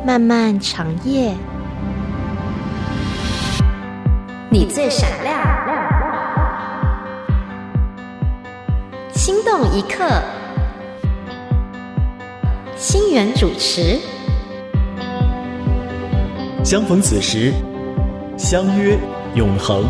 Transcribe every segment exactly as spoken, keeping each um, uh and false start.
漫漫长夜，你最闪亮，心动一刻，星源主持。 相逢此时，相约永恒。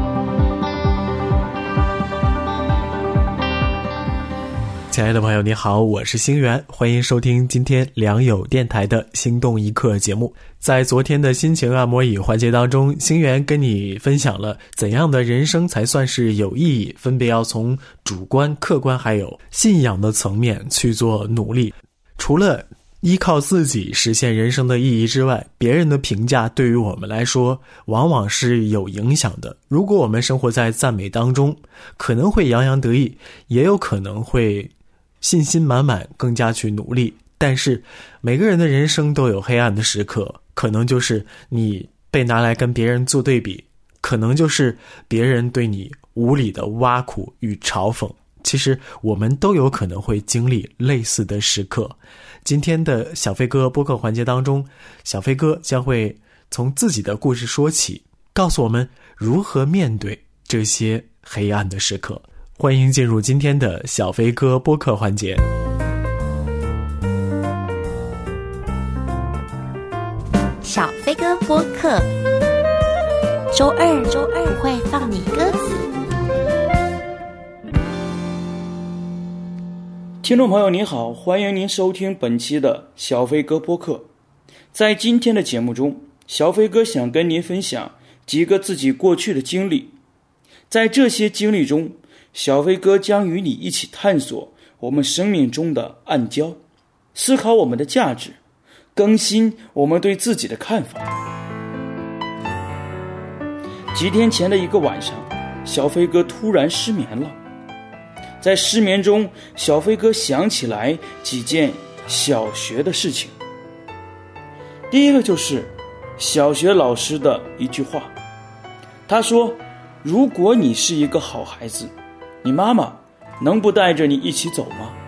亲爱的朋友你好，我是星源，欢迎收听今天良友电台的心动一刻节目。在昨天的心情按摩椅环节当中，星源跟你分享了怎样的人生才算是有意义，分别要从主观、客观还有信仰的层面去做努力。除了依靠自己实现人生的意义之外，别人的评价对于我们来说往往是有影响的。如果我们生活在赞美当中，可能会洋洋得意，也有可能会信心满满，更加去努力。但是每个人的人生都有黑暗的时刻，可能就是你被拿来跟别人做对比，可能就是别人对你无理的挖苦与嘲讽。其实我们都有可能会经历类似的时刻。今天的小飞哥播客环节当中，小飞哥将会从自己的故事说起，告诉我们如何面对这些黑暗的时刻。欢迎进入今天的小飞哥播客环节。 小飞哥播客，周二周二不会放你鸽子。 听众朋友您好，欢迎您收听本期的小飞哥播客。在今天的节目中，小飞哥想跟您分享几个自己过去的经历。在这些经历中，小飞哥将与你一起探索我们生命中的暗礁，思考我们的价值，更新我们对自己的看法。几天前的一个晚上，小飞哥突然失眠了。在失眠中，小飞哥想起来几件小学的事情。第一个就是小学老师的一句话，他说，如果你是一个好孩子，你妈妈能不带着你一起走吗？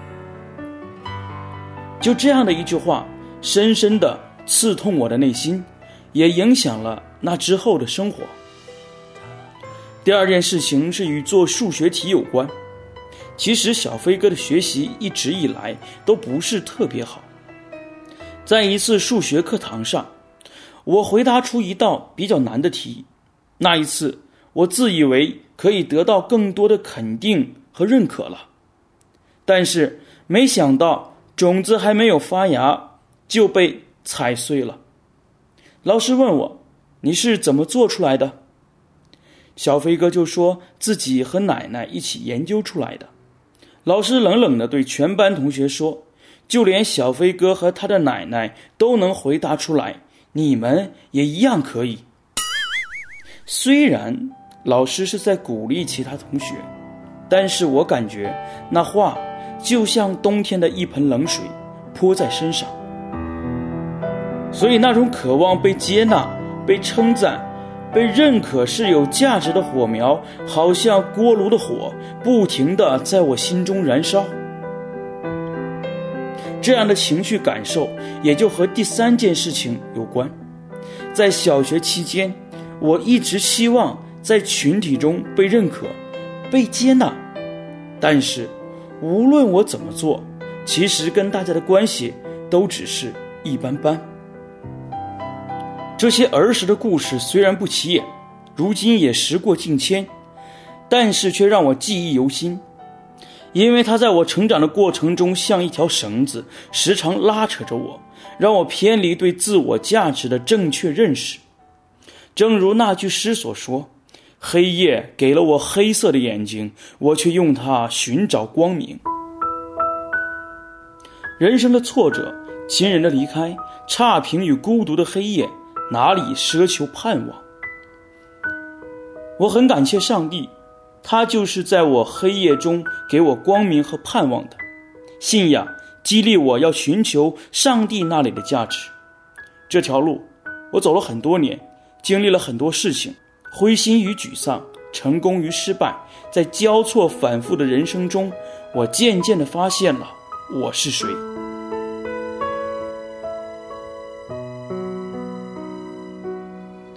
就这样的一句话，深深地刺痛我的内心，也影响了那之后的生活。第二件事情是与做数学题有关。其实小飞哥的学习一直以来都不是特别好。在一次数学课堂上，我回答出一道比较难的题。那一次我自以为可以得到更多的肯定和认可了，但是没想到种子还没有发芽就被踩碎了。老师问我，你是怎么做出来的？小飞哥就说自己和奶奶一起研究出来的。老师冷冷地对全班同学说，就连小飞哥和他的奶奶都能回答出来，你们也一样可以。虽然老师是在鼓励其他同学，但是我感觉那话就像冬天的一盆冷水泼在身上。所以那种渴望被接纳、被称赞、被认可是有价值的火苗，好像锅炉的火，不停地在我心中燃烧。这样的情绪感受也就和第三件事情有关。在小学期间，我一直希望在群体中被认可、被接纳，但是无论我怎么做，其实跟大家的关系都只是一般般。这些儿时的故事虽然不起眼，如今也时过境迁，但是却让我记忆犹新，因为它在我成长的过程中像一条绳子，时常拉扯着我，让我偏离对自我价值的正确认识。正如那句诗所说，黑夜给了我黑色的眼睛，我却用它寻找光明。人生的挫折，亲人的离开，差评与孤独的黑夜，哪里奢求盼望？我很感谢上帝，他就是在我黑夜中给我光明和盼望的。信仰激励我要寻求上帝那里的价值。这条路我走了很多年，经历了很多事情，灰心与沮丧，成功与失败，在交错反复的人生中，我渐渐地发现了我是谁。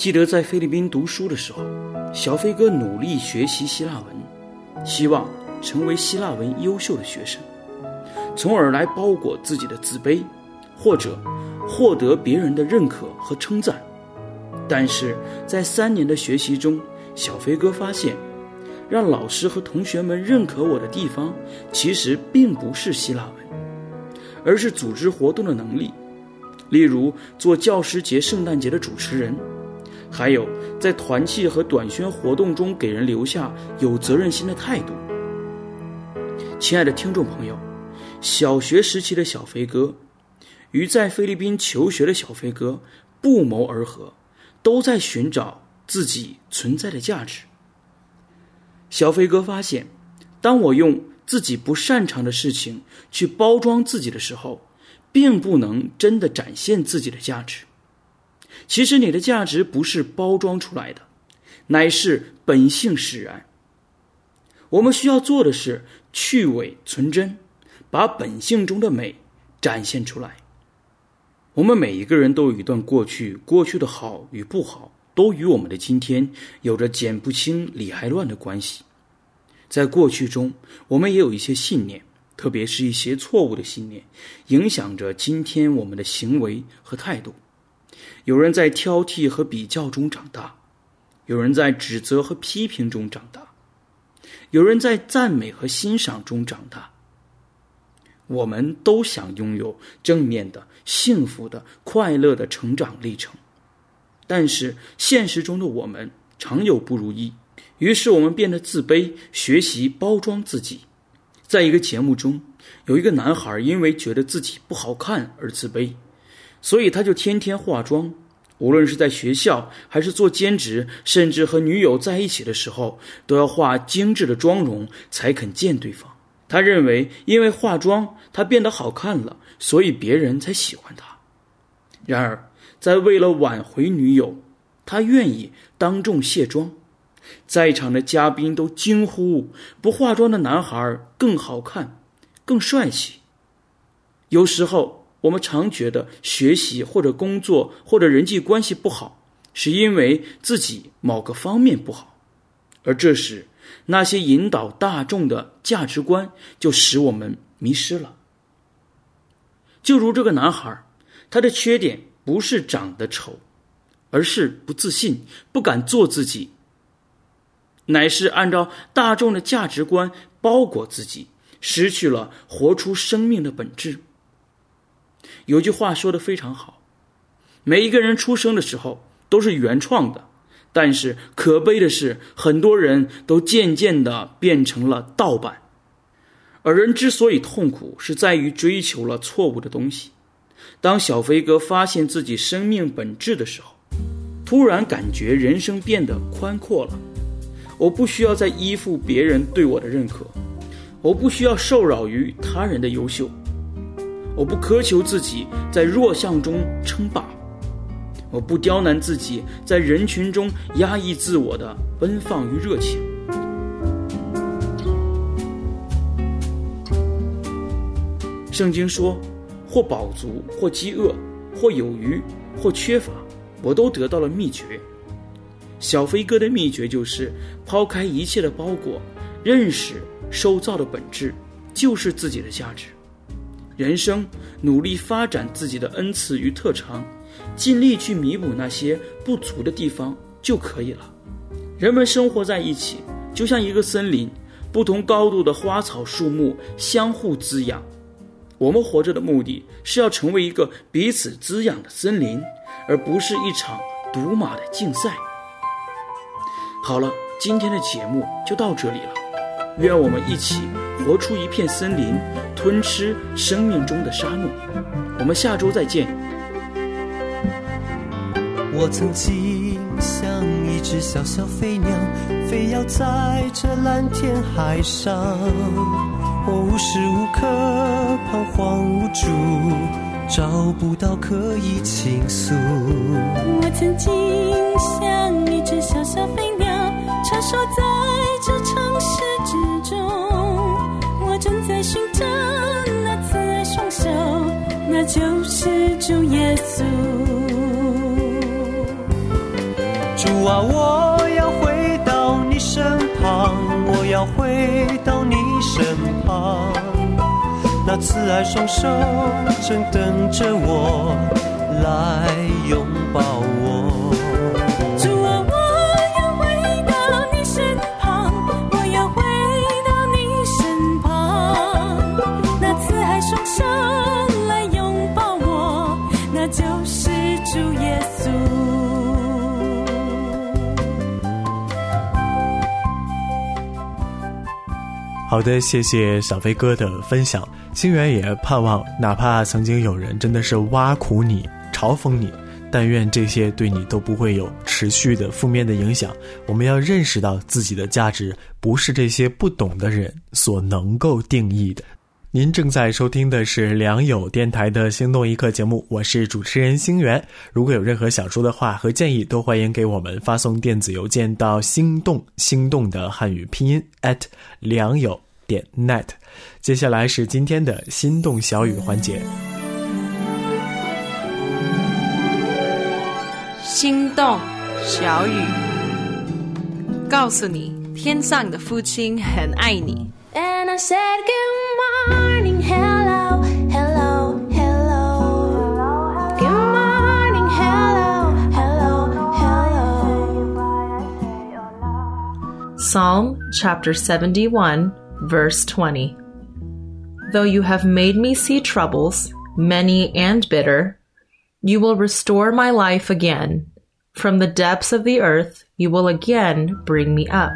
记得在菲律宾读书的时候，小飞哥努力学习希腊文，希望成为希腊文优秀的学生，从而来包裹自己的自卑，或者获得别人的认可和称赞。但是在三年的学习中，小飞哥发现，让老师和同学们认可我的地方，其实并不是希腊文，而是组织活动的能力，例如做教师节、圣诞节的主持人，还有在团契和短宣活动中给人留下有责任心的态度。亲爱的听众朋友，小学时期的小飞哥与在菲律宾求学的小飞哥不谋而合，都在寻找自己存在的价值。小飞哥发现，当我用自己不擅长的事情去包装自己的时候，并不能真的展现自己的价值。其实你的价值不是包装出来的，乃是本性使然。我们需要做的是去伪存真，把本性中的美展现出来。我们每一个人都有一段过去，过去的好与不好都与我们的今天有着剪不清理还乱的关系。在过去中，我们也有一些信念，特别是一些错误的信念，影响着今天我们的行为和态度。有人在挑剔和比较中长大，有人在指责和批评中长大，有人在赞美和欣赏中长大。我们都想拥有正面的、幸福的、快乐的成长历程，但是现实中的我们常有不如意，于是我们变得自卑，学习包装自己。在一个节目中，有一个男孩因为觉得自己不好看而自卑，所以他就天天化妆，无论是在学校还是做兼职，甚至和女友在一起的时候，都要化精致的妆容才肯见对方。他认为因为化妆他变得好看了，所以别人才喜欢他。然而在为了挽回女友，他愿意当众卸妆。在场的嘉宾都惊呼，不化妆的男孩更好看，更帅气。有时候我们常觉得学习或者工作或者人际关系不好，是因为自己某个方面不好，而这时那些引导大众的价值观就使我们迷失了。就如这个男孩，他的缺点不是长得丑，而是不自信，不敢做自己，乃是按照大众的价值观包裹自己，失去了活出生命的本质。有句话说得非常好，每一个人出生的时候都是原创的，但是可悲的是，很多人都渐渐地变成了盗版。而人之所以痛苦，是在于追求了错误的东西。当小飞哥发现自己生命本质的时候，突然感觉人生变得宽阔了。我不需要再依附别人对我的认可，我不需要受扰于他人的优秀，我不苛求自己在弱项中称霸，我不刁难自己在人群中压抑自我的奔放与热情。圣经说，或饱足，或饥饿，或有余，或缺乏，我都得到了秘诀。小飞哥的秘诀就是抛开一切的包裹，认识受造的本质就是自己的价值。人生努力发展自己的恩赐与特长，尽力去弥补那些不足的地方就可以了。人们生活在一起，就像一个森林，不同高度的花草树木相互滋养。我们活着的目的是要成为一个彼此滋养的森林，而不是一场赌马的竞赛。好了，今天的节目就到这里了，愿我们一起活出一片森林，吞吃生命中的沙漠。我们下周再见。 我曾经像一只小小飞鸟，飞摇在这蓝天海上，我无时无刻彷徨无助，找不到可以倾诉。 我曾经像一只小小飞鸟，穿梭在这城市之中，我正在寻找那慈爱双手，那就是主耶稣。 主啊，我要回到你身旁，我要回到你身旁，那慈爱双手正等着我来拥抱我。 主啊，我要回到你身旁，我要回到你身旁，那慈爱双手来拥抱我，那就是主耶稣。 好的，谢谢小飞哥的分享。星源也盼望，哪怕曾经有人真的是挖苦你、嘲讽你，但愿这些对你都不会有持续的负面的影响。我们要认识到自己的价值不是这些不懂的人所能够定义的。您正在收听的是良友电台的心动一刻节目，我是主持人星源。如果有任何想说的话和建议，都欢迎给我们发送电子邮件到心动心动的汉语拼音 at 良友点 net。 接下来是今天的心动小语环节。 心动小语，告诉你天上的父亲很爱你。 And I said good morning, hello, hello, hello. Good morning, hello, hello, hello. Psalm chapter seventy-one, verse twenty. Though you have made me see troubles, many and bitter, you will restore my life again. From the depths of the earth, you will again bring me up.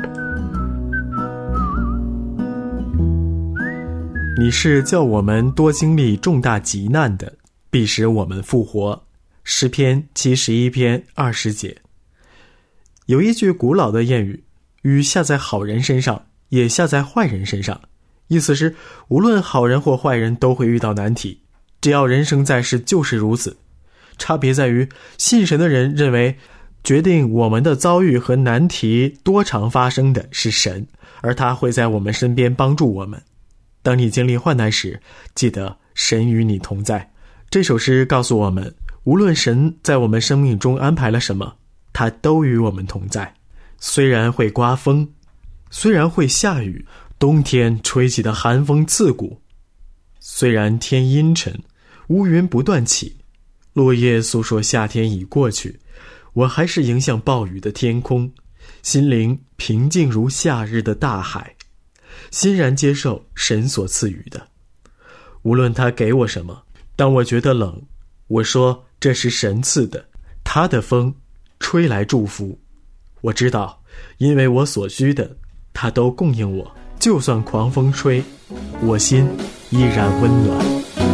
你是叫我们多经历重大急难的，必使我们复活。诗篇七十一篇二十节。有一句古老的谚语，雨下在好人身上，也下在坏人身上。意思是，无论好人或坏人都会遇到难题，只要人生在世就是如此。差别在于，信神的人认为，决定我们的遭遇和难题多长发生的是神，而他会在我们身边帮助我们。当你经历患难时，记得神与你同在。这首诗告诉我们，无论神在我们生命中安排了什么，他都与我们同在。虽然会刮风，虽然会下雨，冬天吹起的寒风刺骨，虽然天阴沉，乌云不断起，落叶诉说夏天已过去，我还是迎向暴雨的天空，心灵平静如夏日的大海，欣然接受神所赐予的。无论他给我什么，当我觉得冷，我说这是神赐的，他的风吹来祝福。我知道，因为我所需的他都供应我，就算狂风吹，我心依然温暖。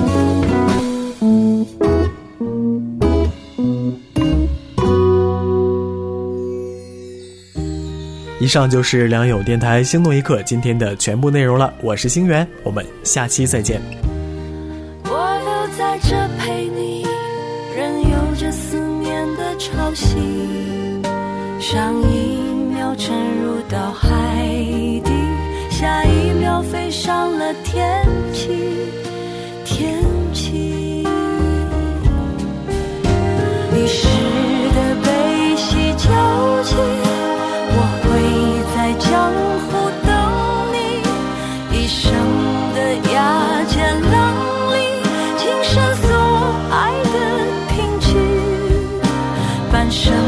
以上就是良友电台心动一刻今天的全部内容了，我是星源，我们下期再见。 我都在这陪你，任由这思念的潮汐，上一秒沉入到海底，下一秒飞上了天际，天际。一时的悲喜交集，在江湖等你，一生的崖尖浪里，青山所爱的凭据，半生